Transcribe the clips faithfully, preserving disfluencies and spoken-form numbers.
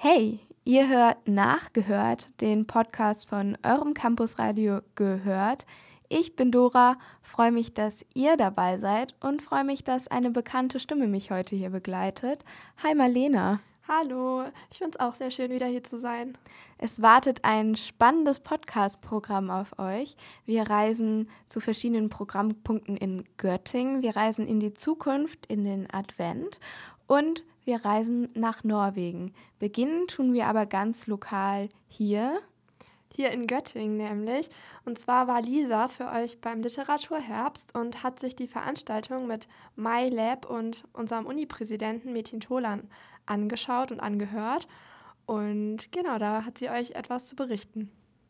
Hey, ihr hört Nachgehört, den Podcast von eurem Campusradio Gehört. Ich bin Dora, freue mich, dass ihr dabei seid und freue mich, dass eine bekannte Stimme mich heute hier begleitet. Hi Marlena. Hallo, ich finde es auch sehr schön, wieder hier zu sein. Es wartet ein spannendes Podcast-Programm auf euch. Wir reisen zu verschiedenen Programmpunkten in Göttingen. Wir reisen in die Zukunft, in den Advent und wir reisen nach Norwegen. Beginnen tun wir aber ganz lokal hier. Hier in Göttingen nämlich. Und zwar war Lisa für euch beim Literaturherbst und hat sich die Veranstaltung mit MyLab und unserem Uni-Präsidenten Metin Tolan angeschaut und angehört. Und genau, da hat sie euch etwas zu berichten.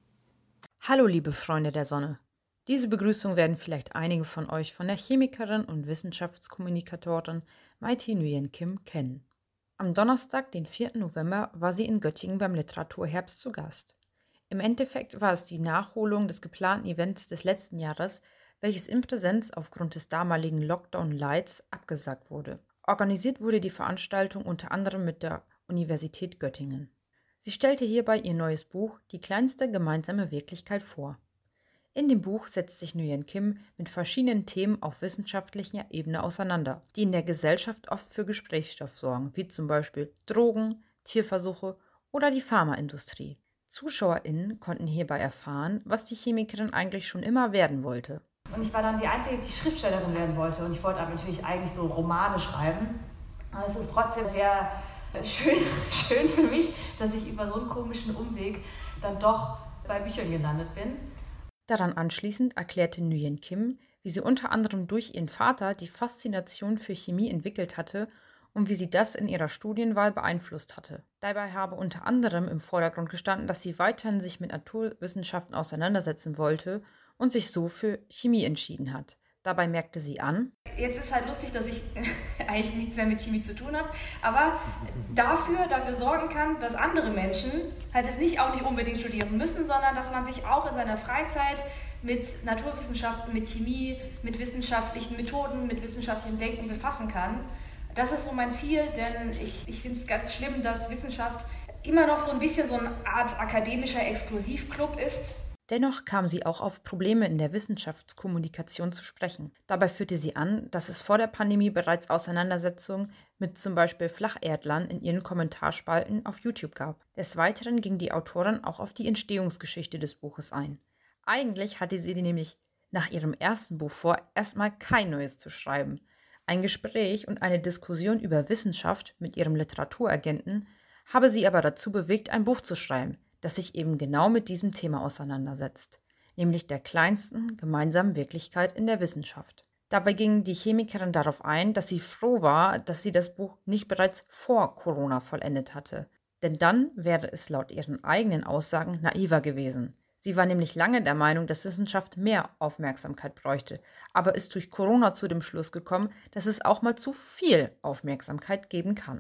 Hallo liebe Freunde der Sonne. Diese Begrüßung werden vielleicht einige von euch von der Chemikerin und Wissenschaftskommunikatorin Maiti Nguyen Kim kennen. Am Donnerstag, den vierten November, war sie in Göttingen beim Literaturherbst zu Gast. Im Endeffekt war es die Nachholung des geplanten Events des letzten Jahres, welches in Präsenz aufgrund des damaligen Lockdown-Lights abgesagt wurde. Organisiert wurde die Veranstaltung unter anderem mit der Universität Göttingen. Sie stellte hierbei ihr neues Buch »Die kleinste gemeinsame Wirklichkeit« vor. In dem Buch setzt sich Nguyen Kim mit verschiedenen Themen auf wissenschaftlicher Ebene auseinander, die in der Gesellschaft oft für Gesprächsstoff sorgen, wie zum Beispiel Drogen, Tierversuche oder die Pharmaindustrie. ZuschauerInnen konnten hierbei erfahren, was die Chemikerin eigentlich schon immer werden wollte. Und ich war dann die Einzige, die Schriftstellerin werden wollte. Und ich wollte aber natürlich eigentlich so Romane schreiben. Aber es ist trotzdem sehr schön, schön für mich, dass ich über so einen komischen Umweg dann doch bei Büchern gelandet bin. Daran anschließend erklärte Nguyen Kim, wie sie unter anderem durch ihren Vater die Faszination für Chemie entwickelt hatte und wie sie das in ihrer Studienwahl beeinflusst hatte. Dabei habe unter anderem im Vordergrund gestanden, dass sie weiterhin sich mit Naturwissenschaften auseinandersetzen wollte und sich so für Chemie entschieden hat. Dabei merkte sie an: Jetzt ist halt lustig, dass ich eigentlich nichts mehr mit Chemie zu tun habe, aber dafür, dafür sorgen kann, dass andere Menschen halt es nicht auch nicht unbedingt studieren müssen, sondern dass man sich auch in seiner Freizeit mit Naturwissenschaften, mit Chemie, mit wissenschaftlichen Methoden, mit wissenschaftlichem Denken befassen kann. Das ist so mein Ziel, denn ich, ich finde es ganz schlimm, dass Wissenschaft immer noch so ein bisschen so eine Art akademischer Exklusivclub ist. Dennoch kam sie auch auf Probleme in der Wissenschaftskommunikation zu sprechen. Dabei führte sie an, dass es vor der Pandemie bereits Auseinandersetzungen mit zum Beispiel Flacherdlern in ihren Kommentarspalten auf YouTube gab. Des Weiteren ging die Autorin auch auf die Entstehungsgeschichte des Buches ein. Eigentlich hatte sie nämlich nach ihrem ersten Buch vor, erstmal kein neues zu schreiben. Ein Gespräch und eine Diskussion über Wissenschaft mit ihrem Literaturagenten habe sie aber dazu bewegt, ein Buch zu schreiben, das sich eben genau mit diesem Thema auseinandersetzt, nämlich der kleinsten gemeinsamen Wirklichkeit in der Wissenschaft. Dabei ging die Chemikerin darauf ein, dass sie froh war, dass sie das Buch nicht bereits vor Corona vollendet hatte, denn dann wäre es laut ihren eigenen Aussagen naiver gewesen. Sie war nämlich lange der Meinung, dass Wissenschaft mehr Aufmerksamkeit bräuchte, aber ist durch Corona zu dem Schluss gekommen, dass es auch mal zu viel Aufmerksamkeit geben kann.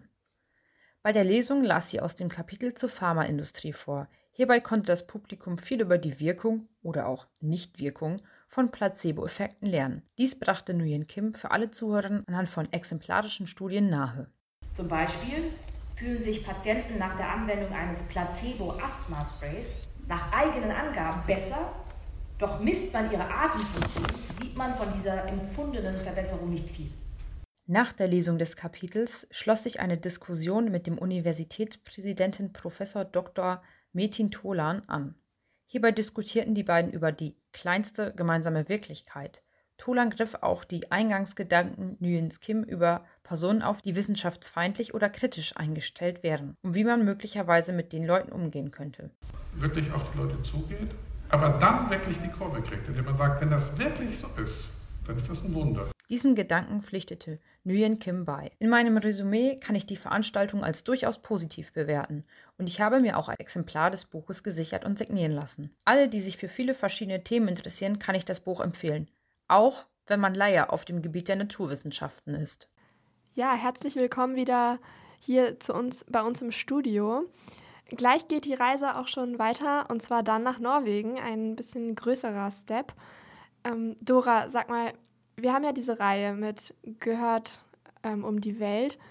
Bei der Lesung las sie aus dem Kapitel zur Pharmaindustrie vor. Hierbei konnte das Publikum viel über die Wirkung oder auch Nichtwirkung von Placebo-Effekten lernen. Dies brachte Nguyen Kim für alle Zuhörer anhand von exemplarischen Studien nahe. Zum Beispiel fühlen sich Patienten nach der Anwendung eines Placebo-Asthma-Sprays nach eigenen Angaben besser, doch misst man ihre Atemfunktion, sieht man von dieser empfundenen Verbesserung nicht viel. Nach der Lesung des Kapitels schloss sich eine Diskussion mit dem Universitätspräsidenten Professor Doktor Metin Tolan an. Hierbei diskutierten die beiden über die kleinste gemeinsame Wirklichkeit. Tolan griff auch die Eingangsgedanken Nguyen Kim über Personen auf, die wissenschaftsfeindlich oder kritisch eingestellt wären und wie man möglicherweise mit den Leuten umgehen könnte. Wirklich auf die Leute zugeht, aber dann wirklich die Kurve kriegt, indem man sagt, wenn das wirklich so ist, dann ist das ein Wunder. Diesem Gedanken pflichtete Nguyen Kim bei. In meinem Resümee kann ich die Veranstaltung als durchaus positiv bewerten und ich habe mir auch ein Exemplar des Buches gesichert und signieren lassen. Alle, die sich für viele verschiedene Themen interessieren, kann ich das Buch empfehlen. Auch wenn man Laie auf dem Gebiet der Naturwissenschaften ist. Ja, herzlich willkommen wieder hier zu uns bei uns im Studio. Gleich geht die Reise auch schon weiter und zwar dann nach Norwegen, ein bisschen größerer Step. Ähm, Dora, sag mal, wir haben ja diese Reihe mit Gehört ähm, um die Welt.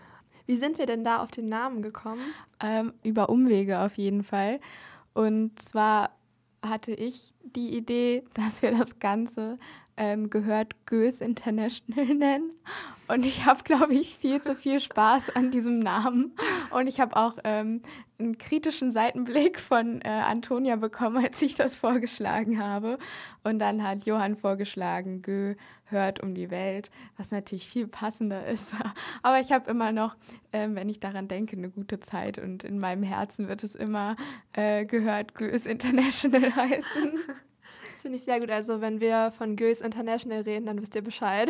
Wie sind wir denn da auf den Namen gekommen? Ähm, über Umwege auf jeden Fall. Und zwar hatte ich die Idee, dass wir das Ganze ähm, gehört Goes International nennen. Und ich habe, glaube ich, viel zu viel Spaß an diesem Namen. Und ich habe auch ähm, einen kritischen Seitenblick von äh, Antonia bekommen, als ich das vorgeschlagen habe. Und dann hat Johann vorgeschlagen, Gö hört um die Welt, was natürlich viel passender ist. Aber ich habe immer noch, ähm, wenn ich daran denke, eine gute Zeit. Und in meinem Herzen wird es immer äh, gehört Goes International heißen. Das finde ich sehr gut. Also wenn wir von Goes International reden, dann wisst ihr Bescheid.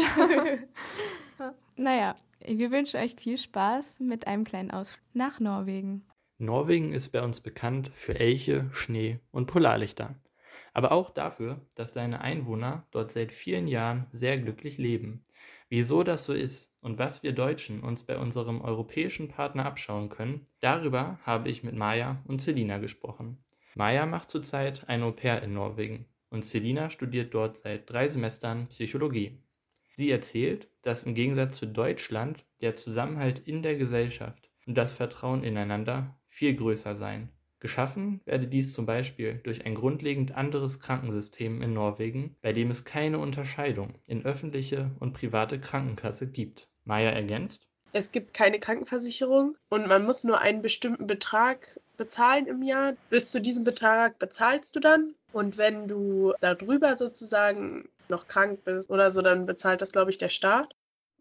Naja, wir wünschen euch viel Spaß mit einem kleinen Ausflug nach Norwegen. Norwegen ist bei uns bekannt für Elche, Schnee und Polarlichter. Aber auch dafür, dass seine Einwohner dort seit vielen Jahren sehr glücklich leben. Wieso das so ist und was wir Deutschen uns bei unserem europäischen Partner abschauen können, darüber habe ich mit Maja und Selina gesprochen. Maja macht zurzeit ein Au-pair in Norwegen und Selina studiert dort seit drei Semestern Psychologie. Sie erzählt, dass im Gegensatz zu Deutschland der Zusammenhalt in der Gesellschaft und das Vertrauen ineinander viel größer seien. Geschaffen werde dies zum Beispiel durch ein grundlegend anderes Krankensystem in Norwegen, bei dem es keine Unterscheidung in öffentliche und private Krankenkasse gibt. Maja ergänzt: Es gibt keine Krankenversicherung und man muss nur einen bestimmten Betrag bezahlen im Jahr. Bis zu diesem Betrag bezahlst du dann. Und wenn du darüber sozusagen noch krank bist oder so, dann bezahlt das, glaube ich, der Staat.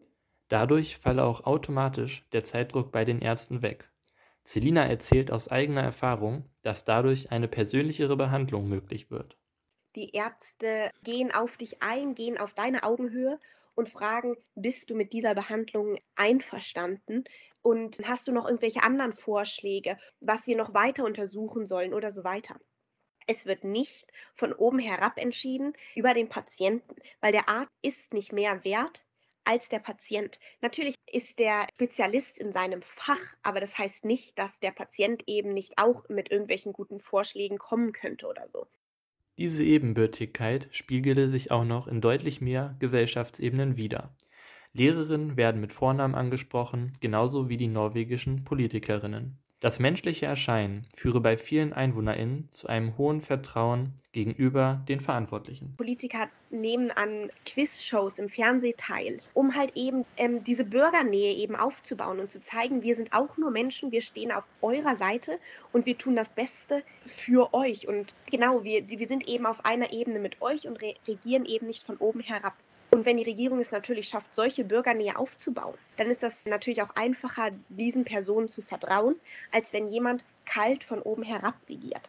Dadurch falle auch automatisch der Zeitdruck bei den Ärzten weg. Selina erzählt aus eigener Erfahrung, dass dadurch eine persönlichere Behandlung möglich wird. Die Ärzte gehen auf dich ein, gehen auf deine Augenhöhe und fragen, bist du mit dieser Behandlung einverstanden? Und hast du noch irgendwelche anderen Vorschläge, was wir noch weiter untersuchen sollen oder so weiter? Es wird nicht von oben herab entschieden über den Patienten, weil der Arzt ist nicht mehr wert als der Patient. Natürlich ist der Spezialist in seinem Fach, aber das heißt nicht, dass der Patient eben nicht auch mit irgendwelchen guten Vorschlägen kommen könnte oder so. Diese Ebenbürtigkeit spiegele sich auch noch in deutlich mehr Gesellschaftsebenen wider. Lehrerinnen werden mit Vornamen angesprochen, genauso wie die norwegischen Politikerinnen. Das menschliche Erscheinen führe bei vielen EinwohnerInnen zu einem hohen Vertrauen gegenüber den Verantwortlichen. Politiker nehmen an Quizshows im Fernsehen teil, um halt eben ähm, diese Bürgernähe eben aufzubauen und zu zeigen, wir sind auch nur Menschen, wir stehen auf eurer Seite und wir tun das Beste für euch. Und genau, wir, wir sind eben auf einer Ebene mit euch und re- regieren eben nicht von oben herab. Und wenn die Regierung es natürlich schafft, solche Bürgernähe aufzubauen, dann ist das natürlich auch einfacher, diesen Personen zu vertrauen, als wenn jemand kalt von oben herab regiert.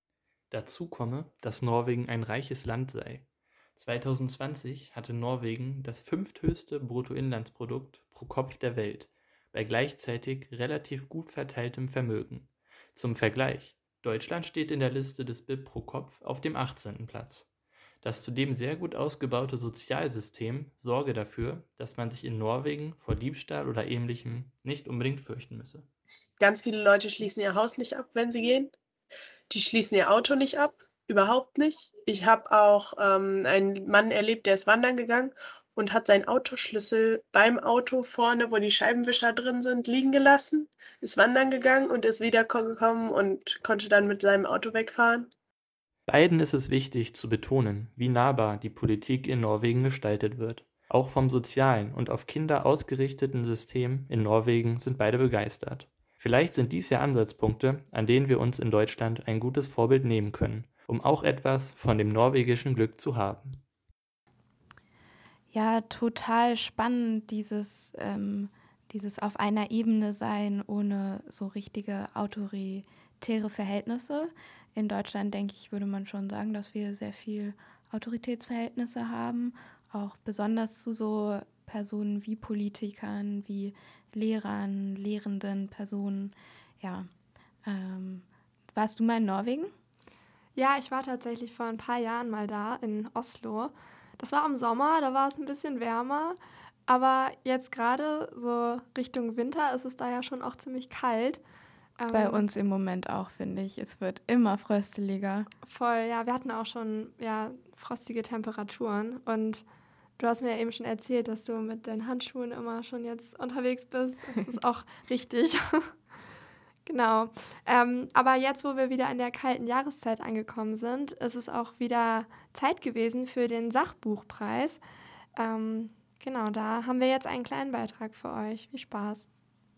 Dazu komme, dass Norwegen ein reiches Land sei. zwanzig zwanzig hatte Norwegen das fünfthöchste Bruttoinlandsprodukt pro Kopf der Welt, bei gleichzeitig relativ gut verteiltem Vermögen. Zum Vergleich, Deutschland steht in der Liste des B I P pro Kopf auf dem achtzehnten Platz. Das zudem sehr gut ausgebaute Sozialsystem sorge dafür, dass man sich in Norwegen vor Diebstahl oder Ähnlichem nicht unbedingt fürchten müsse. Ganz viele Leute schließen ihr Haus nicht ab, wenn sie gehen. Die schließen ihr Auto nicht ab, überhaupt nicht. Ich habe auch ähm, einen Mann erlebt, der ist wandern gegangen und hat seinen Autoschlüssel beim Auto vorne, wo die Scheibenwischer drin sind, liegen gelassen, ist wandern gegangen und ist wiedergekommen und konnte dann mit seinem Auto wegfahren. Beiden ist es wichtig zu betonen, wie nahbar die Politik in Norwegen gestaltet wird. Auch vom sozialen und auf Kinder ausgerichteten System in Norwegen sind beide begeistert. Vielleicht sind dies ja Ansatzpunkte, an denen wir uns in Deutschland ein gutes Vorbild nehmen können, um auch etwas von dem norwegischen Glück zu haben. Ja, total spannend, dieses, ähm, dieses auf einer Ebene sein, ohne so richtige autoritäre Verhältnisse. In Deutschland, denke ich, würde man schon sagen, dass wir sehr viel Autoritätsverhältnisse haben, auch besonders zu so Personen wie Politikern, wie Lehrern, lehrenden Personen. Ja, ähm, warst du mal in Norwegen? Ja, ich war tatsächlich vor ein paar Jahren mal da in Oslo. Das war im Sommer, da war es ein bisschen wärmer, aber jetzt gerade so Richtung Winter ist es da ja schon auch ziemlich kalt. Bei Ähm, uns im Moment auch, finde ich. Es wird immer frösteliger. Voll, ja, wir hatten auch schon ja, frostige Temperaturen und Du hast mir ja eben schon erzählt, dass du mit den Handschuhen immer schon jetzt unterwegs bist. Das ist auch richtig. Genau. Ähm, aber jetzt, wo wir wieder in der kalten Jahreszeit angekommen sind, ist es auch wieder Zeit gewesen für den Sachbuchpreis. Ähm, genau, da haben wir jetzt einen kleinen Beitrag für euch. Viel Spaß.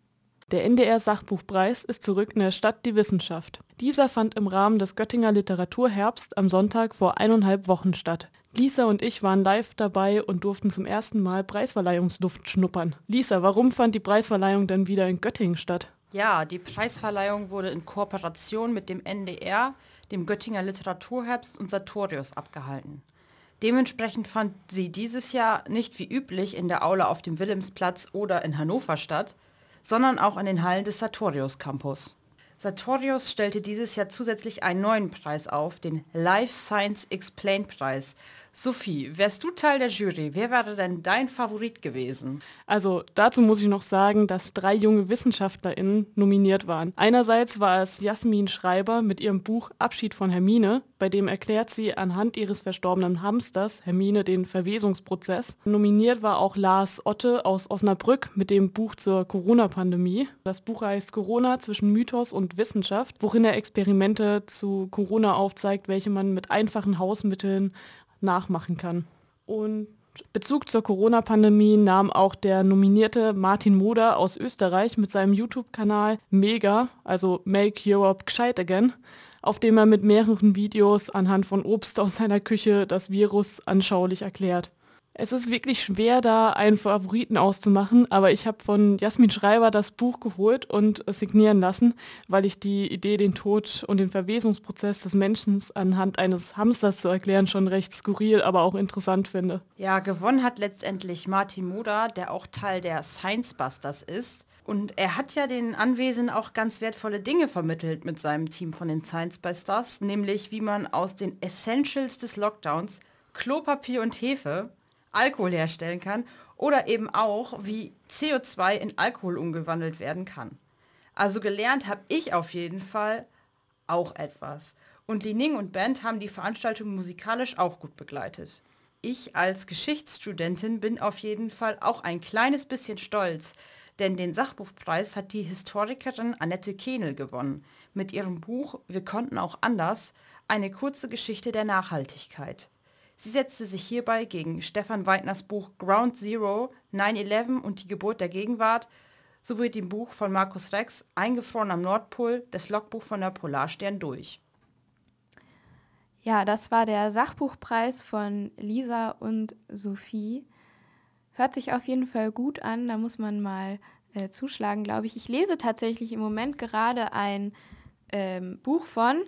Der N D R-Sachbuchpreis ist zurück in der Stadt Die Wissenschaft. Dieser fand im Rahmen des Göttinger Literaturherbst am Sonntag vor eineinhalb Wochen statt. Lisa und ich waren live dabei und durften zum ersten Mal Preisverleihungsluft schnuppern. Lisa, warum fand die Preisverleihung denn wieder in Göttingen statt? Ja, die Preisverleihung wurde in Kooperation mit dem N D R, dem Göttinger Literaturherbst und Sartorius abgehalten. Dementsprechend fand sie dieses Jahr nicht wie üblich in der Aula auf dem Wilhelmsplatz oder in Hannover statt, sondern auch in den Hallen des Sartorius Campus. Sartorius stellte dieses Jahr zusätzlich einen neuen Preis auf, den Life Science Explained Preis. Sophie, wärst du Teil der Jury? Wer wäre denn dein Favorit gewesen? Also dazu muss ich noch sagen, dass drei junge WissenschaftlerInnen nominiert waren. Einerseits war es Jasmin Schreiber mit ihrem Buch Abschied von Hermine, bei dem erklärt sie anhand ihres verstorbenen Hamsters, Hermine, den Verwesungsprozess. Nominiert war auch Lars Otte aus Osnabrück mit dem Buch zur Corona-Pandemie. Das Buch heißt Corona zwischen Mythos und Wissenschaft, worin er Experimente zu Corona aufzeigt, welche man mit einfachen Hausmitteln nachmachen kann. Und Bezug zur Corona-Pandemie nahm auch der nominierte Martin Moder aus Österreich mit seinem YouTube-Kanal Mega, also Make Europe Gescheit Again, auf dem er mit mehreren Videos anhand von Obst aus seiner Küche das Virus anschaulich erklärt. Es ist wirklich schwer, da einen Favoriten auszumachen, aber ich habe von Jasmin Schreiber das Buch geholt und es signieren lassen, weil ich die Idee, den Tod und den Verwesungsprozess des Menschen anhand eines Hamsters zu erklären, schon recht skurril, aber auch interessant finde. Ja, gewonnen hat letztendlich Martin Moder, der auch Teil der Science Busters ist. Und er hat ja den Anwesenden auch ganz wertvolle Dinge vermittelt mit seinem Team von den Science Busters, nämlich wie man aus den Essentials des Lockdowns, Klopapier und Hefe, Alkohol herstellen kann oder eben auch, wie C O zwei in Alkohol umgewandelt werden kann. Also gelernt habe ich auf jeden Fall auch etwas. Und Li Ning und Band haben die Veranstaltung musikalisch auch gut begleitet. Ich als Geschichtsstudentin bin auf jeden Fall auch ein kleines bisschen stolz, denn den Sachbuchpreis hat die Historikerin Annette Kehnel gewonnen mit ihrem Buch Wir konnten auch anders, eine kurze Geschichte der Nachhaltigkeit. Sie setzte sich hierbei gegen Stefan Weidners Buch Ground Zero, neun elf und die Geburt der Gegenwart sowie dem Buch von Markus Rex Eingefroren am Nordpol, das Logbuch von der Polarstern durch. Ja, das war der Sachbuchpreis von Lisa und Sophie. Hört sich auf jeden Fall gut an, da muss man mal äh, zuschlagen, glaube ich. Ich lese tatsächlich im Moment gerade ein ähm, Buch von...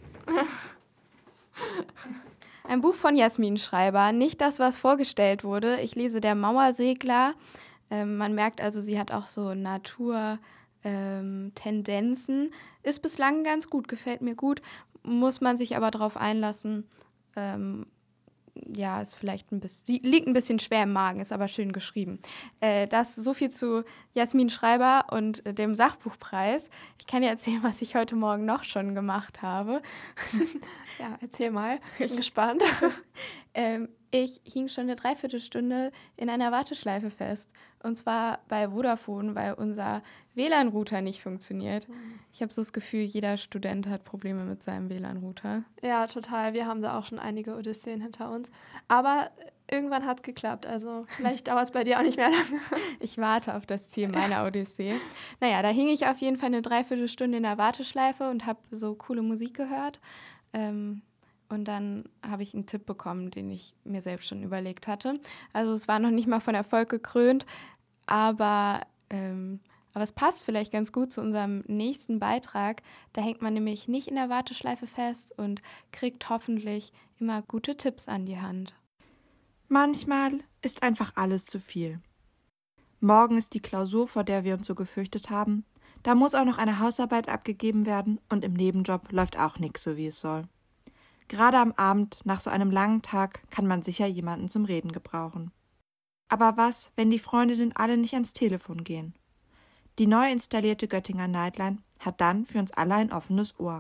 Ein Buch von Jasmin Schreiber, nicht das, was vorgestellt wurde. Ich lese Der Mauersegler. Ähm, man merkt also, sie hat auch so Naturtendenzen. Ähm, Ist bislang ganz gut, gefällt mir gut. Muss man sich aber darauf einlassen. Ähm, ja, ist vielleicht ein bisschen, liegt ein bisschen schwer im Magen, ist aber schön geschrieben. Äh, das so viel zu Jasmin Schreiber und äh, dem Sachbuchpreis. Ich kann dir erzählen, was ich heute Morgen noch schon gemacht habe. Ja, erzähl mal. Ich bin gespannt. ähm, ich hing schon eine Dreiviertelstunde in einer Warteschleife fest. Und zwar bei Vodafone, weil unser W L A N-Router nicht funktioniert. Ich habe so das Gefühl, jeder Student hat Probleme mit seinem W L A N-Router. Ja, total. Wir haben da auch schon einige Odysseen hinter uns. Aber irgendwann hat es geklappt. Also vielleicht dauert es bei dir auch nicht mehr lange. Ich warte auf das Ziel meiner Odyssee. Naja, da hing ich auf jeden Fall eine Dreiviertelstunde in der Warteschleife und habe so coole Musik gehört. Ähm, und dann habe ich einen Tipp bekommen, den ich mir selbst schon überlegt hatte. Also es war noch nicht mal von Erfolg gekrönt, aber, ähm, aber es passt vielleicht ganz gut zu unserem nächsten Beitrag. Da hängt man nämlich nicht in der Warteschleife fest und kriegt hoffentlich immer gute Tipps an die Hand. Manchmal ist einfach alles zu viel. Morgen ist die Klausur, vor der wir uns so gefürchtet haben. Da muss auch noch eine Hausarbeit abgegeben werden und im Nebenjob läuft auch nichts so, wie es soll. Gerade am Abend, nach so einem langen Tag, kann man sicher jemanden zum Reden gebrauchen. Aber was, wenn die Freundinnen alle nicht ans Telefon gehen? Die neu installierte Göttinger Nightline hat dann für uns alle ein offenes Ohr.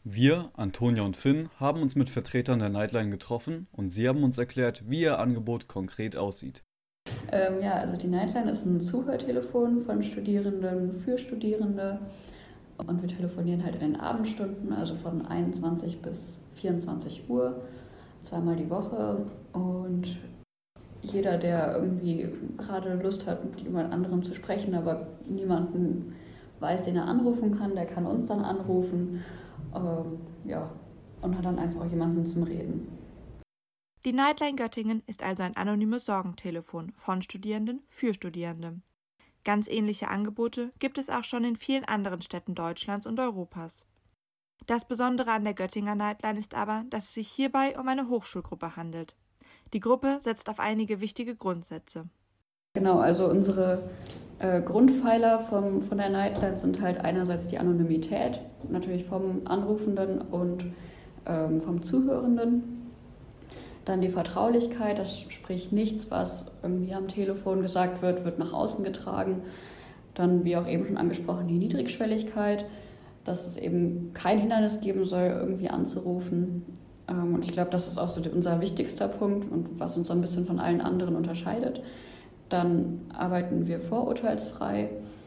Wir, Antonia und Finn, haben uns mit Vertretern der Nightline getroffen und sie haben uns erklärt, wie ihr Angebot konkret aussieht. Ähm, ja, also die Nightline ist ein Zuhörtelefon von Studierenden für Studierende und wir telefonieren halt in den Abendstunden, also von einundzwanzig bis vierundzwanzig Uhr, zweimal die Woche und jeder, der irgendwie gerade Lust hat, mit jemand anderem zu sprechen, aber niemanden weiß, den er anrufen kann, der kann uns dann anrufen. Ähm, ja, und hat dann einfach jemanden zum Reden. Die Nightline Göttingen ist also ein anonymes Sorgentelefon von Studierenden für Studierende. Ganz ähnliche Angebote gibt es auch schon in vielen anderen Städten Deutschlands und Europas. Das Besondere an der Göttinger Nightline ist aber, dass es sich hierbei um eine Hochschulgruppe handelt. Die Gruppe setzt auf einige wichtige Grundsätze. Genau, also unsere äh, Grundpfeiler vom, von der Nightline sind halt einerseits die Anonymität, natürlich vom Anrufenden und ähm, vom Zuhörenden. Dann die Vertraulichkeit, das sprich nichts, was irgendwie am Telefon gesagt wird, wird nach außen getragen. Dann, wie auch eben schon angesprochen, die Niedrigschwelligkeit, dass es eben kein Hindernis geben soll, irgendwie anzurufen. Ähm, und ich glaube, das ist auch so unser wichtigster Punkt und was uns so ein bisschen von allen anderen unterscheidet. Dann arbeiten wir vorurteilsfrei.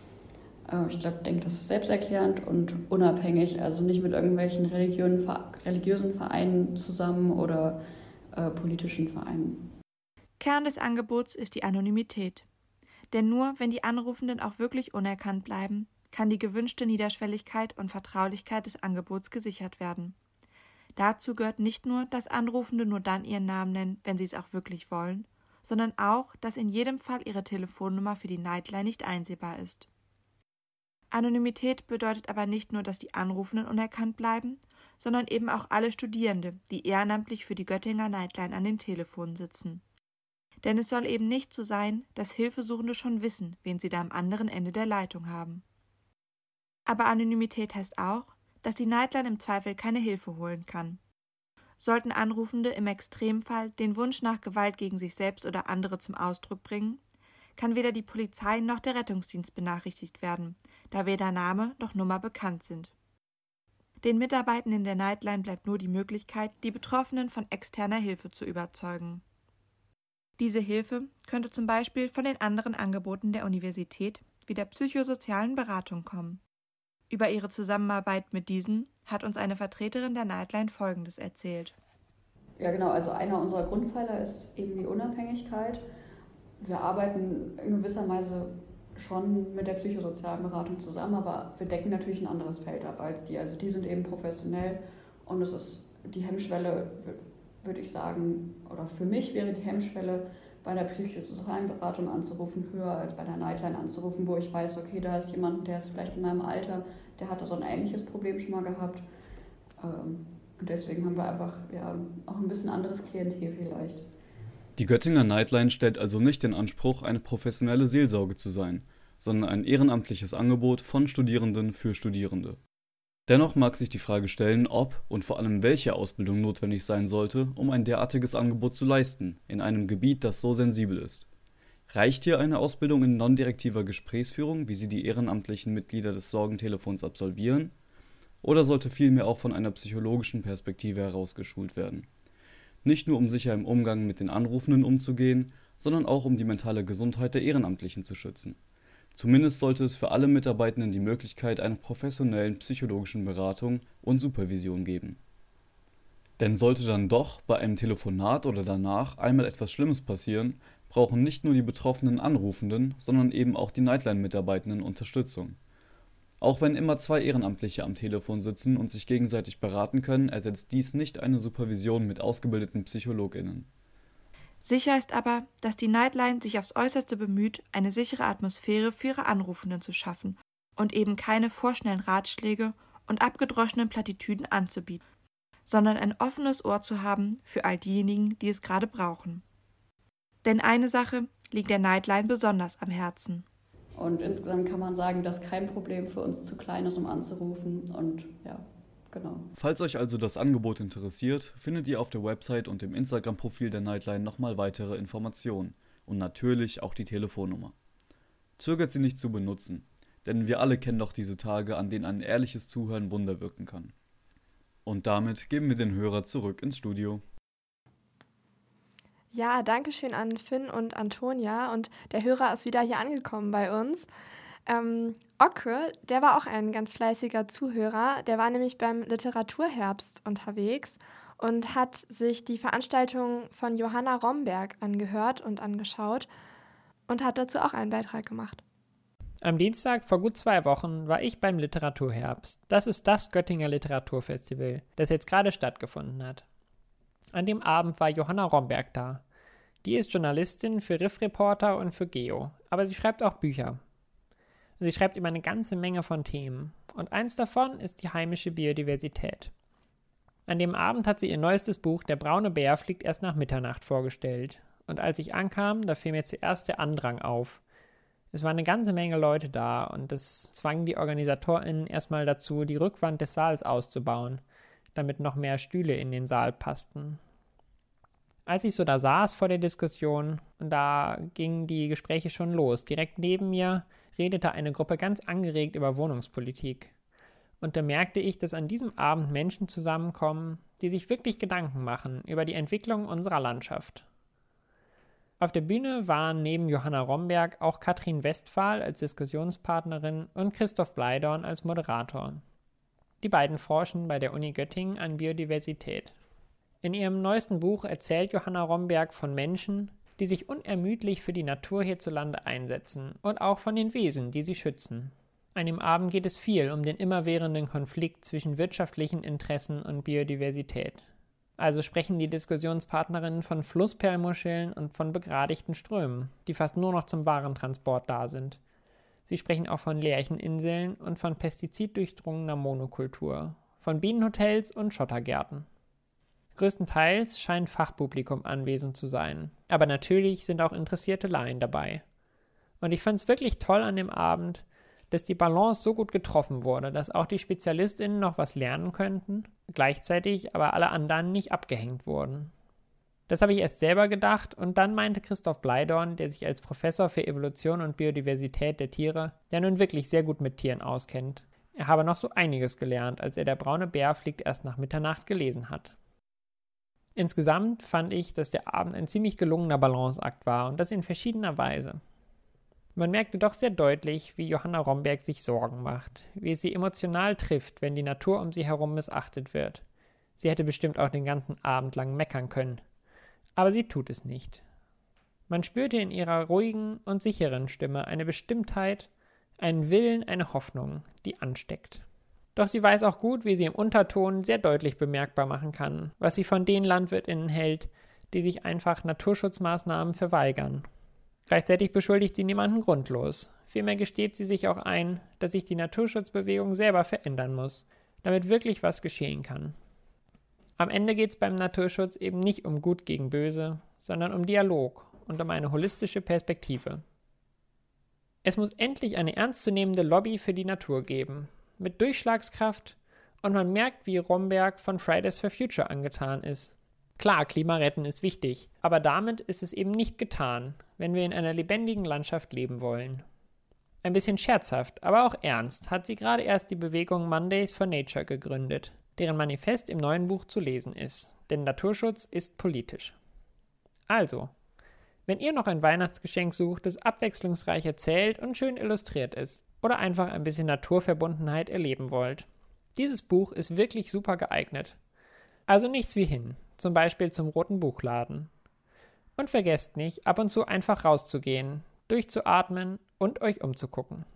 Ich glaube, denke, das ist selbsterklärend und unabhängig, also nicht mit irgendwelchen religiösen Vereinen zusammen oder äh, politischen Vereinen. Kern des Angebots ist die Anonymität. Denn nur wenn die Anrufenden auch wirklich unerkannt bleiben, kann die gewünschte Niederschwelligkeit und Vertraulichkeit des Angebots gesichert werden. Dazu gehört nicht nur, dass Anrufende nur dann ihren Namen nennen, wenn sie es auch wirklich wollen, sondern auch, dass in jedem Fall ihre Telefonnummer für die Nightline nicht einsehbar ist. Anonymität bedeutet aber nicht nur, dass die Anrufenden unerkannt bleiben, sondern eben auch alle Studierende, die ehrenamtlich für die Göttinger Nightline an den Telefonen sitzen. Denn es soll eben nicht so sein, dass Hilfesuchende schon wissen, wen sie da am anderen Ende der Leitung haben. Aber Anonymität heißt auch, dass die Nightline im Zweifel keine Hilfe holen kann. Sollten Anrufende im Extremfall den Wunsch nach Gewalt gegen sich selbst oder andere zum Ausdruck bringen, kann weder die Polizei noch der Rettungsdienst benachrichtigt werden, da weder Name noch Nummer bekannt sind. Den Mitarbeitenden der Nightline bleibt nur die Möglichkeit, die Betroffenen von externer Hilfe zu überzeugen. Diese Hilfe könnte zum Beispiel von den anderen Angeboten der Universität wie der psychosozialen Beratung kommen. Über ihre Zusammenarbeit mit diesen hat uns eine Vertreterin der Nightline Folgendes erzählt. Ja genau, also einer unserer Grundpfeiler ist eben die Unabhängigkeit. Wir arbeiten in gewisser Weise schon mit der psychosozialen Beratung zusammen, aber wir decken natürlich ein anderes Feld ab als die. Also die sind eben professionell und es ist die Hemmschwelle, würde ich sagen, oder für mich wäre die Hemmschwelle, bei der psychosozialen Beratung anzurufen, höher als bei der Nightline anzurufen, wo ich weiß, okay, da ist jemand, der ist vielleicht in meinem Alter, der hatte so ein ähnliches Problem schon mal gehabt. Und deswegen haben wir einfach ja, auch ein bisschen anderes Klientel vielleicht. Die Göttinger Nightline stellt also nicht den Anspruch, eine professionelle Seelsorge zu sein, sondern ein ehrenamtliches Angebot von Studierenden für Studierende. Dennoch mag sich die Frage stellen, ob und vor allem welche Ausbildung notwendig sein sollte, um ein derartiges Angebot zu leisten, in einem Gebiet, das so sensibel ist. Reicht hier eine Ausbildung in non-direktiver Gesprächsführung, wie sie die ehrenamtlichen Mitglieder des Sorgentelefons absolvieren, oder sollte vielmehr auch von einer psychologischen Perspektive herausgeschult werden? Nicht nur um sicher im Umgang mit den Anrufenden umzugehen, sondern auch um die mentale Gesundheit der Ehrenamtlichen zu schützen. Zumindest sollte es für alle Mitarbeitenden die Möglichkeit einer professionellen psychologischen Beratung und Supervision geben. Denn sollte dann doch bei einem Telefonat oder danach einmal etwas Schlimmes passieren, brauchen nicht nur die betroffenen Anrufenden, sondern eben auch die Nightline-Mitarbeitenden Unterstützung. Auch wenn immer zwei Ehrenamtliche am Telefon sitzen und sich gegenseitig beraten können, ersetzt dies nicht eine Supervision mit ausgebildeten PsychologInnen. Sicher ist aber, dass die Nightline sich aufs Äußerste bemüht, eine sichere Atmosphäre für ihre Anrufenden zu schaffen und eben keine vorschnellen Ratschläge und abgedroschenen Plattitüden anzubieten, sondern ein offenes Ohr zu haben für all diejenigen, die es gerade brauchen. Denn eine Sache liegt der Nightline besonders am Herzen. Und insgesamt kann man sagen, dass kein Problem für uns zu klein ist, um anzurufen und ja. Genau. Falls euch also das Angebot interessiert, findet ihr auf der Website und dem Instagram-Profil der Nightline nochmal weitere Informationen und natürlich auch die Telefonnummer. Zögert sie nicht zu benutzen, denn wir alle kennen doch diese Tage, an denen ein ehrliches Zuhören Wunder wirken kann. Und damit geben wir den Hörer zurück ins Studio. Ja, danke schön an Finn und Antonia. Und der Hörer ist wieder hier angekommen bei uns. Ähm, Ocke, der war auch ein ganz fleißiger Zuhörer. Der war nämlich beim Literaturherbst unterwegs und hat sich die Veranstaltung von Johanna Romberg angehört und angeschaut und hat dazu auch einen Beitrag gemacht. Am Dienstag vor gut zwei Wochen war ich beim Literaturherbst. Das ist das Göttinger Literaturfestival, das jetzt gerade stattgefunden hat. An dem Abend war Johanna Romberg da. Die ist Journalistin für Riff Reporter und für Geo, aber sie schreibt auch Bücher. Sie schreibt über eine ganze Menge von Themen und eins davon ist die heimische Biodiversität. An dem Abend hat sie ihr neuestes Buch Der braune Bär fliegt erst nach Mitternacht vorgestellt. Und als ich ankam, da fiel mir zuerst der Andrang auf. Es waren eine ganze Menge Leute da und das zwang die OrganisatorInnen erstmal dazu, die Rückwand des Saals auszubauen, damit noch mehr Stühle in den Saal passten. Als ich so da saß vor der Diskussion, da gingen die Gespräche schon los. Direkt neben mir redete eine Gruppe ganz angeregt über Wohnungspolitik. Und da merkte ich, dass an diesem Abend Menschen zusammenkommen, die sich wirklich Gedanken machen über die Entwicklung unserer Landschaft. Auf der Bühne waren neben Johanna Romberg auch Katrin Westphal als Diskussionspartnerin und Christoph Bleidorn als Moderator. Die beiden forschen bei der Uni Göttingen an Biodiversität. In ihrem neuesten Buch erzählt Johanna Romberg von Menschen, die sich unermüdlich für die Natur hierzulande einsetzen und auch von den Wesen, die sie schützen. An dem Abend geht es viel um den immerwährenden Konflikt zwischen wirtschaftlichen Interessen und Biodiversität. Also sprechen die Diskussionspartnerinnen von Flussperlmuscheln und von begradigten Strömen, die fast nur noch zum Warentransport da sind. Sie sprechen auch von Lärcheninseln und von pestiziddurchdrungener Monokultur, von Bienenhotels und Schottergärten. Größtenteils scheint Fachpublikum anwesend zu sein, aber natürlich sind auch interessierte Laien dabei. Und ich fand es wirklich toll an dem Abend, dass die Balance so gut getroffen wurde, dass auch die SpezialistInnen noch was lernen könnten, gleichzeitig aber alle anderen nicht abgehängt wurden. Das habe ich erst selber gedacht und dann meinte Christoph Bleidorn, der sich als Professor für Evolution und Biodiversität der Tiere, der nun wirklich sehr gut mit Tieren auskennt. Er habe noch so einiges gelernt, als er Der braune Bär fliegt erst nach Mitternacht gelesen hat. Insgesamt fand ich, dass der Abend ein ziemlich gelungener Balanceakt war und das in verschiedener Weise. Man merkte doch sehr deutlich, wie Johanna Romberg sich Sorgen macht, wie es sie emotional trifft, wenn die Natur um sie herum missachtet wird. Sie hätte bestimmt auch den ganzen Abend lang meckern können. Aber sie tut es nicht. Man spürte in ihrer ruhigen und sicheren Stimme eine Bestimmtheit, einen Willen, eine Hoffnung, die ansteckt. Doch sie weiß auch gut, wie sie im Unterton sehr deutlich bemerkbar machen kann, was sie von den LandwirtInnen hält, die sich einfach Naturschutzmaßnahmen verweigern. Gleichzeitig beschuldigt sie niemanden grundlos. Vielmehr gesteht sie sich auch ein, dass sich die Naturschutzbewegung selber verändern muss, damit wirklich was geschehen kann. Am Ende geht es beim Naturschutz eben nicht um Gut gegen Böse, sondern um Dialog und um eine holistische Perspektive. Es muss endlich eine ernstzunehmende Lobby für die Natur geben, mit Durchschlagskraft, und man merkt, wie Romberg von Fridays for Future angetan ist. Klar, Klimaretten ist wichtig, aber damit ist es eben nicht getan, wenn wir in einer lebendigen Landschaft leben wollen. Ein bisschen scherzhaft, aber auch ernst hat sie gerade erst die Bewegung Mondays for Nature gegründet, deren Manifest im neuen Buch zu lesen ist, denn Naturschutz ist politisch. Also, wenn ihr noch ein Weihnachtsgeschenk sucht, das abwechslungsreich erzählt und schön illustriert ist, oder einfach ein bisschen Naturverbundenheit erleben wollt, dieses Buch ist wirklich super geeignet. Also nichts wie hin, zum Beispiel zum Roten Buchladen. Und vergesst nicht, ab und zu einfach rauszugehen, durchzuatmen und euch umzugucken.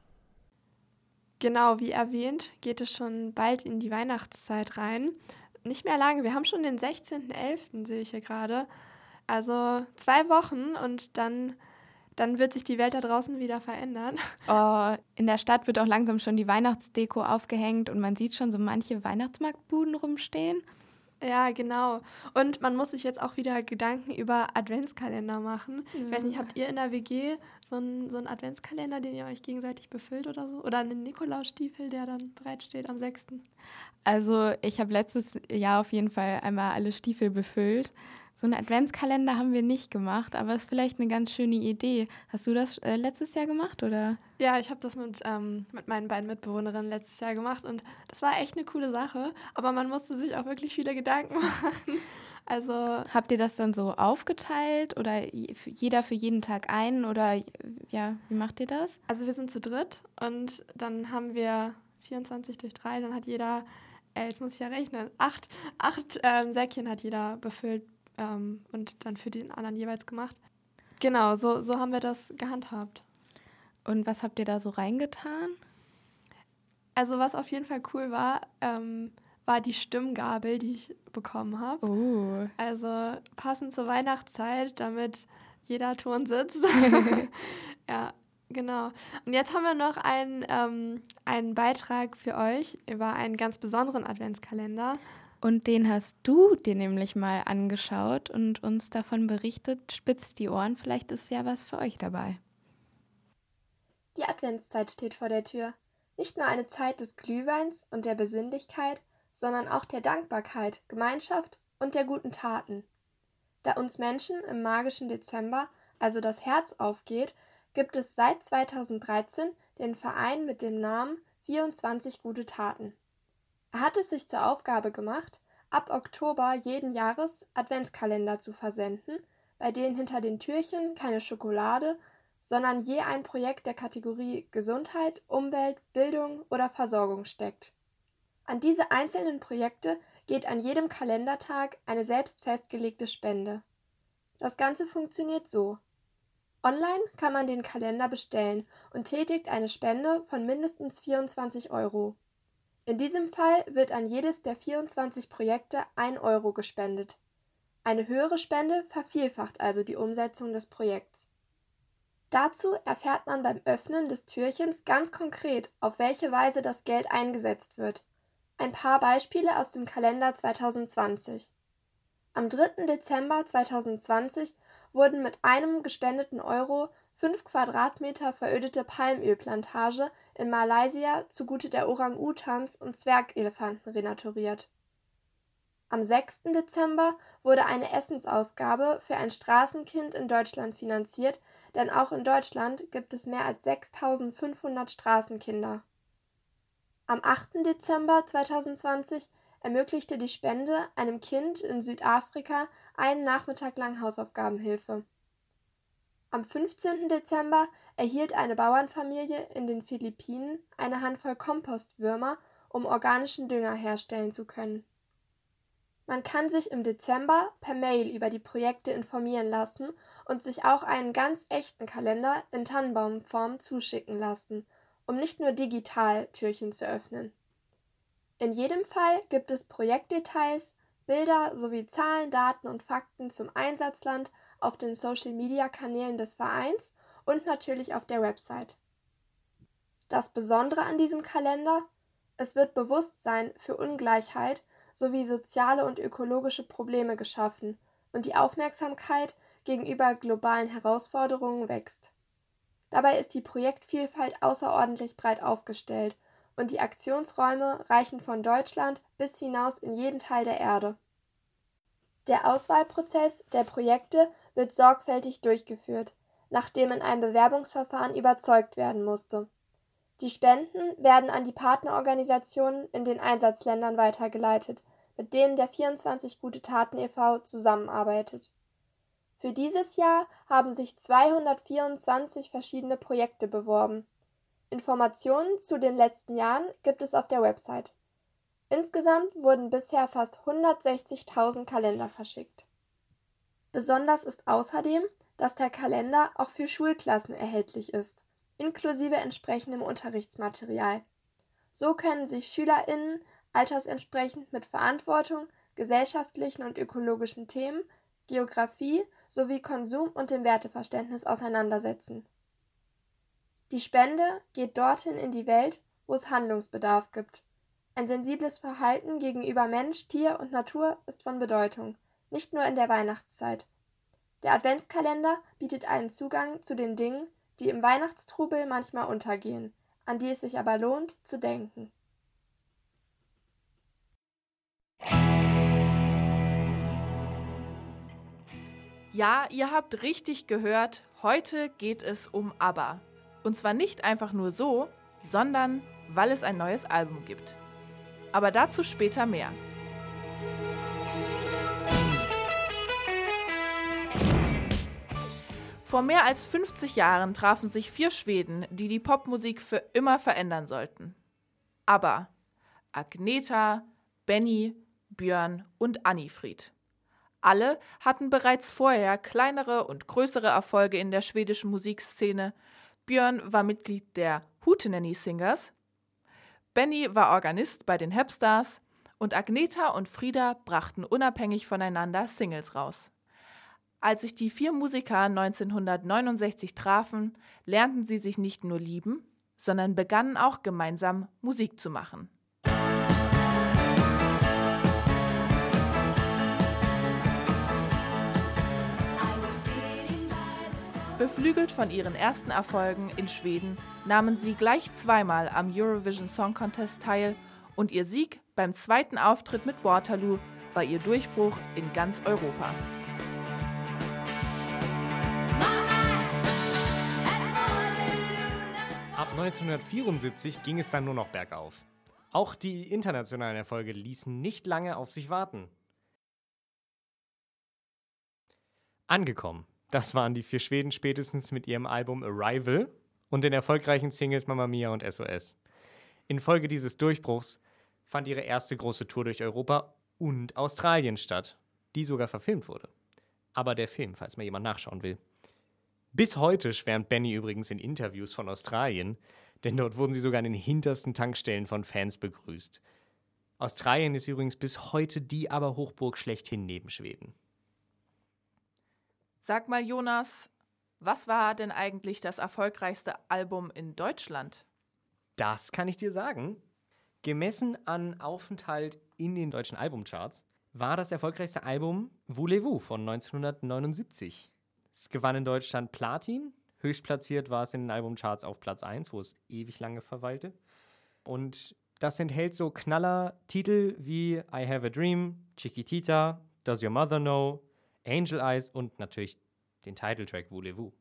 Genau, wie erwähnt, geht es schon bald in die Weihnachtszeit rein. Nicht mehr lange, wir haben schon den sechzehnten elften sehe ich hier gerade. Also zwei Wochen und dann, dann wird sich die Welt da draußen wieder verändern. Oh, in der Stadt wird auch langsam schon die Weihnachtsdeko aufgehängt und man sieht schon so manche Weihnachtsmarktbuden rumstehen. Ja, genau. Und man muss sich jetzt auch wieder Gedanken über Adventskalender machen. Ja. Ich weiß nicht, habt ihr in der W G so einen, so einen Adventskalender, den ihr euch gegenseitig befüllt oder so? Oder einen Nikolausstiefel, der dann bereitsteht am sechsten? Also ich habe letztes Jahr auf jeden Fall einmal alle Stiefel befüllt. So einen Adventskalender haben wir nicht gemacht, aber ist vielleicht eine ganz schöne Idee. Hast du das äh, letztes Jahr gemacht, oder? Ja, ich habe das mit, ähm, mit meinen beiden Mitbewohnerinnen letztes Jahr gemacht und das war echt eine coole Sache, aber man musste sich auch wirklich viele Gedanken machen. Also habt ihr das dann so aufgeteilt oder jeder für jeden Tag einen oder ja, wie macht ihr das? Also wir sind zu dritt und dann haben wir vierundzwanzig durch drei, dann hat jeder, äh, jetzt muss ich ja rechnen, acht, acht ähm, Säckchen hat jeder befüllt ähm, und dann für den anderen jeweils gemacht. Genau, so, so haben wir das gehandhabt. Und was habt ihr da so reingetan? Also was auf jeden Fall cool war, ähm, war die Stimmgabel, die ich bekommen habe. Oh. Also passend zur Weihnachtszeit, damit jeder Ton sitzt. Ja, genau. Und jetzt haben wir noch einen, ähm, einen Beitrag für euch über einen ganz besonderen Adventskalender. Und den hast du dir nämlich mal angeschaut und uns davon berichtet. Spitzt die Ohren, vielleicht ist ja was für euch dabei. Die Adventszeit steht vor der Tür. Nicht nur eine Zeit des Glühweins und der Besinnlichkeit, sondern auch der Dankbarkeit, Gemeinschaft und der guten Taten. Da uns Menschen im magischen Dezember also das Herz aufgeht, gibt es seit zweitausenddreizehn den Verein mit dem Namen vierundzwanzig gute Taten. Er hat es sich zur Aufgabe gemacht, ab Oktober jeden Jahres Adventskalender zu versenden, bei denen hinter den Türchen keine Schokolade, sondern je ein Projekt der Kategorie Gesundheit, Umwelt, Bildung oder Versorgung steckt. An diese einzelnen Projekte geht an jedem Kalendertag eine selbst festgelegte Spende. Das Ganze funktioniert so. Online kann man den Kalender bestellen und tätigt eine Spende von mindestens vierundzwanzig Euro. In diesem Fall wird an jedes der vierundzwanzig Projekte ein Euro gespendet. Eine höhere Spende vervielfacht also die Umsetzung des Projekts. Dazu erfährt man beim Öffnen des Türchens ganz konkret, auf welche Weise das Geld eingesetzt wird. Ein paar Beispiele aus dem Kalender zweitausendzwanzig. Am dritten Dezember zweitausendzwanzig wurden mit einem gespendeten Euro fünf Quadratmeter verödete Palmölplantage in Malaysia zugute der Orang-Utans und Zwergelefanten renaturiert. Am sechsten Dezember wurde eine Essensausgabe für ein Straßenkind in Deutschland finanziert, denn auch in Deutschland gibt es mehr als sechstausendfünfhundert Straßenkinder. Am achten Dezember zweitausendzwanzig ermöglichte die Spende einem Kind in Südafrika einen Nachmittag lang Hausaufgabenhilfe. Am fünfzehnten Dezember erhielt eine Bauernfamilie in den Philippinen eine Handvoll Kompostwürmer, um organischen Dünger herstellen zu können. Man kann sich im Dezember per Mail über die Projekte informieren lassen und sich auch einen ganz echten Kalender in Tannenbaumform zuschicken lassen, um nicht nur digital Türchen zu öffnen. In jedem Fall gibt es Projektdetails, Bilder sowie Zahlen, Daten und Fakten zum Einsatzland auf den Social-Media-Kanälen des Vereins und natürlich auf der Website. Das Besondere an diesem Kalender: Es wird Bewusstsein für Ungleichheit sowie soziale und ökologische Probleme geschaffen und die Aufmerksamkeit gegenüber globalen Herausforderungen wächst. Dabei ist die Projektvielfalt außerordentlich breit aufgestellt und die Aktionsräume reichen von Deutschland bis hinaus in jeden Teil der Erde. Der Auswahlprozess der Projekte wird sorgfältig durchgeführt, nachdem in einem Bewerbungsverfahren überzeugt werden musste. Die Spenden werden an die Partnerorganisationen in den Einsatzländern weitergeleitet, mit denen der vierundzwanzig gute Taten e V zusammenarbeitet. Für dieses Jahr haben sich zweihundertvierundzwanzig verschiedene Projekte beworben. Informationen zu den letzten Jahren gibt es auf der Website. Insgesamt wurden bisher fast hundertsechzigtausend Kalender verschickt. Besonders ist außerdem, dass der Kalender auch für Schulklassen erhältlich ist, inklusive entsprechendem Unterrichtsmaterial. So können sich SchülerInnen altersentsprechend mit Verantwortung, gesellschaftlichen und ökologischen Themen, Geografie sowie Konsum und dem Werteverständnis auseinandersetzen. Die Spende geht dorthin in die Welt, wo es Handlungsbedarf gibt. Ein sensibles Verhalten gegenüber Mensch, Tier und Natur ist von Bedeutung, nicht nur in der Weihnachtszeit. Der Adventskalender bietet einen Zugang zu den Dingen, die im Weihnachtstrubel manchmal untergehen, an die es sich aber lohnt, zu denken. Ja, ihr habt richtig gehört, heute geht es um ABBA. Und zwar nicht einfach nur so, sondern weil es ein neues Album gibt. Aber dazu später mehr. Vor mehr als fünfzig Jahren trafen sich vier Schweden, die die Popmusik für immer verändern sollten. ABBA, Agneta, Benny, Björn und Annifrid. Alle hatten bereits vorher kleinere und größere Erfolge in der schwedischen Musikszene. Björn war Mitglied der Hootenanny Singers, Benny war Organist bei den Hepstars und Agneta und Frida brachten unabhängig voneinander Singles raus. Als sich die vier Musiker neunzehnhundertneunundsechzig trafen, lernten sie sich nicht nur lieben, sondern begannen auch gemeinsam Musik zu machen. Beflügelt von ihren ersten Erfolgen in Schweden nahmen sie gleich zweimal am Eurovision Song Contest teil und ihr Sieg beim zweiten Auftritt mit Waterloo war ihr Durchbruch in ganz Europa. Ab neunzehnhundertvierundsiebzig ging es dann nur noch bergauf. Auch die internationalen Erfolge ließen nicht lange auf sich warten. Angekommen. Das waren die vier Schweden spätestens mit ihrem Album Arrival und den erfolgreichen Singles Mamma Mia und S O S. Infolge dieses Durchbruchs fand ihre erste große Tour durch Europa und Australien statt, die sogar verfilmt wurde. Aber der Film, falls mal jemand nachschauen will. Bis heute schwärmt Benny übrigens in Interviews von Australien, denn dort wurden sie sogar an den hintersten Tankstellen von Fans begrüßt. Australien ist übrigens bis heute die ABBA-Hochburg schlechthin neben Schweden. Sag mal, Jonas, was war denn eigentlich das erfolgreichste Album in Deutschland? Das kann ich dir sagen. Gemessen an Aufenthalt in den deutschen Albumcharts war das erfolgreichste Album Voulez-Vous von neunzehnhundertneunundsiebzig. Es gewann in Deutschland Platin. Höchstplatziert war es in den Albumcharts auf Platz eins, wo es ewig lange verweilte. Und das enthält so Knaller-Titel wie I Have a Dream, Chiquitita, Does Your Mother Know, Angel Eyes und natürlich den Titeltrack Voulez-Vous.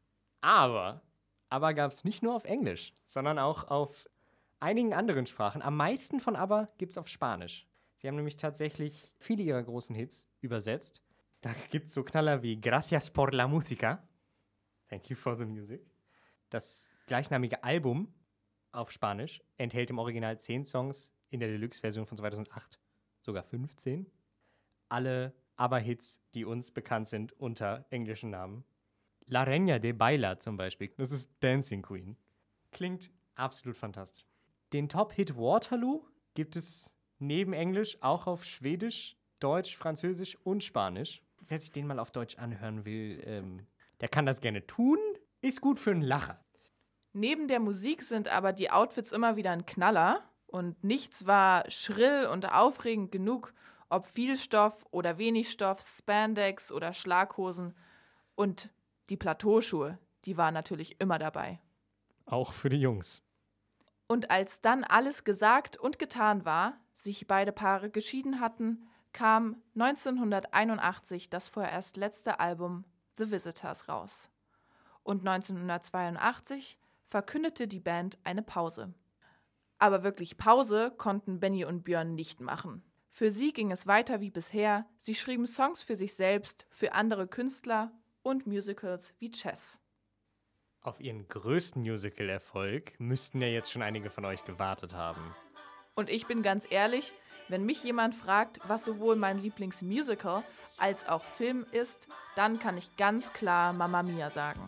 Aber, aber gab es nicht nur auf Englisch, sondern auch auf einigen anderen Sprachen. Am meisten von ABBA gibt es auf Spanisch. Sie haben nämlich tatsächlich viele ihrer großen Hits übersetzt. Da gibt es so Knaller wie Gracias por la música, Thank you for the music. Das gleichnamige Album auf Spanisch enthält im Original zehn Songs, in der Deluxe-Version von zweitausendacht sogar fünfzehn. Alle ABBA-Hits, die uns bekannt sind, unter englischen Namen. La Reina de Baila zum Beispiel, das ist Dancing Queen. Klingt absolut fantastisch. Den Top-Hit Waterloo gibt es neben Englisch auch auf Schwedisch, Deutsch, Französisch und Spanisch. Wer sich den mal auf Deutsch anhören will, ähm, der kann das gerne tun. Ist gut für einen Lacher. Neben der Musik sind aber die Outfits immer wieder ein Knaller. Und nichts war schrill und aufregend genug, ob viel Stoff oder wenig Stoff, Spandex oder Schlaghosen. Und die Plateauschuhe, die waren natürlich immer dabei. Auch für die Jungs. Und als dann alles gesagt und getan war, sich beide Paare geschieden hatten, kam neunzehnhunderteinundachtzig das vorerst letzte Album The Visitors raus. Und neunzehnhundertzweiundachtzig verkündete die Band eine Pause. Aber wirklich Pause konnten Benny und Björn nicht machen. Für sie ging es weiter wie bisher. Sie schrieben Songs für sich selbst, für andere Künstler und Musicals wie Chess. Auf ihren größten Musical-Erfolg müssten ja jetzt schon einige von euch gewartet haben. Und ich bin ganz ehrlich, wenn mich jemand fragt, was sowohl mein Lieblingsmusical als auch Film ist, dann kann ich ganz klar Mamma Mia sagen.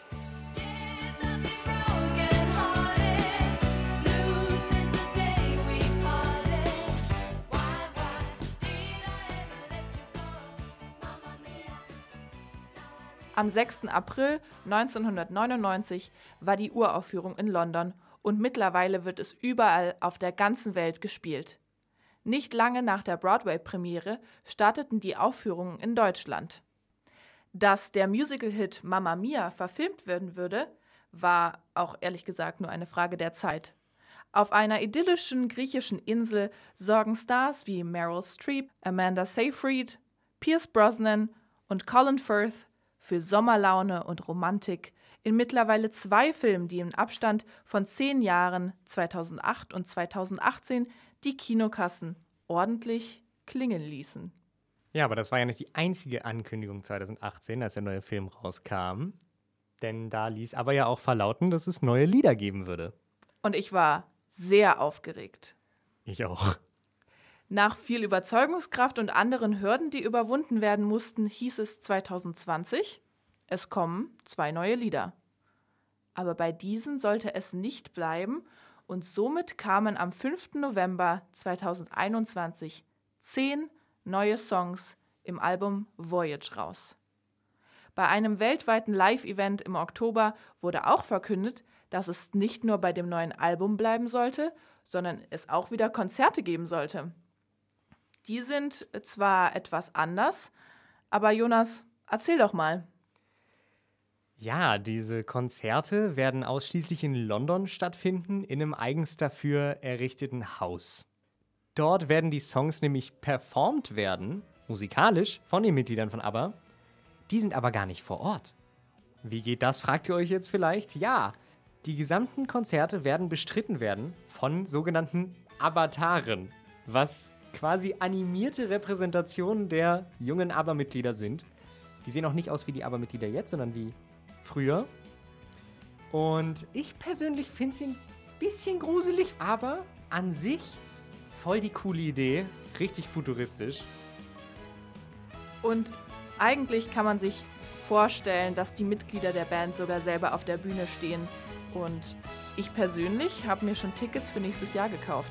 Am sechsten April neunzehnhundertneunundneunzig war die Uraufführung in London und mittlerweile wird es überall auf der ganzen Welt gespielt. Nicht lange nach der Broadway-Premiere starteten die Aufführungen in Deutschland. Dass der Musical-Hit Mamma Mia verfilmt werden würde, war auch ehrlich gesagt nur eine Frage der Zeit. Auf einer idyllischen griechischen Insel sorgen Stars wie Meryl Streep, Amanda Seyfried, Pierce Brosnan und Colin Firth für Sommerlaune und Romantik in mittlerweile zwei Filmen, die im Abstand von zehn Jahren, zweitausendacht und zweitausendachtzehn, die Kinokassen ordentlich klingeln ließen. Ja, aber das war ja nicht die einzige Ankündigung zweitausendachtzehn, als der neue Film rauskam. Denn da ließ aber ja auch verlauten, dass es neue Lieder geben würde. Und ich war sehr aufgeregt. Ich auch. Nach viel Überzeugungskraft und anderen Hürden, die überwunden werden mussten, hieß es zweitausendzwanzig, es kommen zwei neue Lieder. Aber bei diesen sollte es nicht bleiben und somit kamen am fünften November zweitausendeinundzwanzig zehn neue Songs im Album Voyage raus. Bei einem weltweiten Live-Event im Oktober wurde auch verkündet, dass es nicht nur bei dem neuen Album bleiben sollte, sondern es auch wieder Konzerte geben sollte. Die sind zwar etwas anders, aber Jonas, erzähl doch mal. Ja, diese Konzerte werden ausschließlich in London stattfinden, in einem eigens dafür errichteten Haus. Dort werden die Songs nämlich performt werden, musikalisch, von den Mitgliedern von ABBA. Die sind aber gar nicht vor Ort. Wie geht das, fragt ihr euch jetzt vielleicht? Ja, die gesamten Konzerte werden bestritten werden von sogenannten Avataren, was quasi animierte Repräsentationen der jungen ABBA-Mitglieder sind. Die sehen auch nicht aus wie die ABBA-Mitglieder jetzt, sondern wie früher. Und ich persönlich finde sie ein bisschen gruselig, aber an sich voll die coole Idee, richtig futuristisch. Und eigentlich kann man sich vorstellen, dass die Mitglieder der Band sogar selber auf der Bühne stehen. Und ich persönlich habe mir schon Tickets für nächstes Jahr gekauft.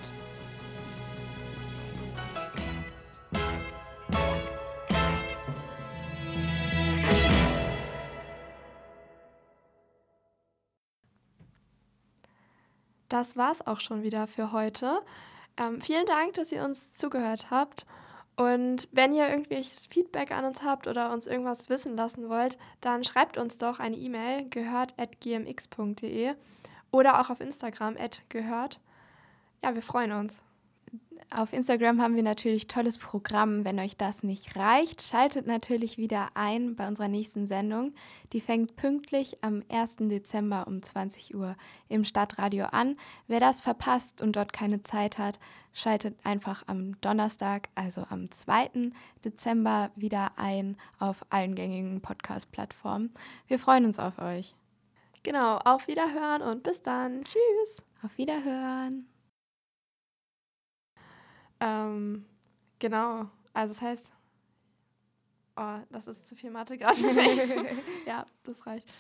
Das war's auch schon wieder für heute. Ähm, vielen Dank, dass ihr uns zugehört habt. Und wenn ihr irgendwelches Feedback an uns habt oder uns irgendwas wissen lassen wollt, dann schreibt uns doch eine E-Mail, gehört at g m x punkt d e oder auch auf Instagram at gehört. Ja, wir freuen uns. Auf Instagram haben wir natürlich tolles Programm. Wenn euch das nicht reicht, schaltet natürlich wieder ein bei unserer nächsten Sendung. Die fängt pünktlich am ersten Dezember um zwanzig Uhr im Stadtradio an. Wer das verpasst und dort keine Zeit hat, schaltet einfach am Donnerstag, also am zweiten Dezember, wieder ein auf allen gängigen Podcast-Plattformen. Wir freuen uns auf euch. Genau, auf Wiederhören und bis dann. Tschüss. Auf Wiederhören. Ähm, genau, also das heißt, oh, das ist zu viel Mathe gerade für mich. Ja, das reicht.